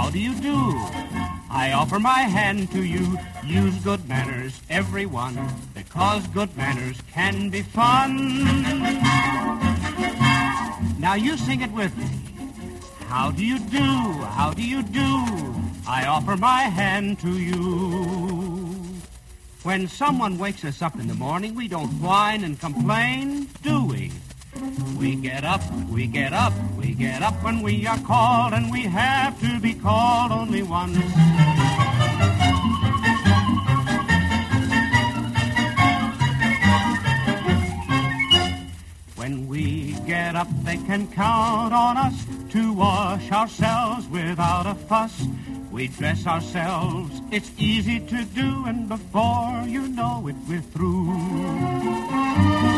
how do you do? I offer my hand to you. Use good manners, everyone, because good manners can be fun. Now you sing it with me. How do you do? How do you do? I offer my hand to you. When someone wakes us up in the morning, we don't whine and complain, do we? We get up, we get up, we get up when we are called, and we have to be called only once. When we get up, they can count on us to wash ourselves without a fuss. We dress ourselves, it's easy to do, and before you know it, we're through.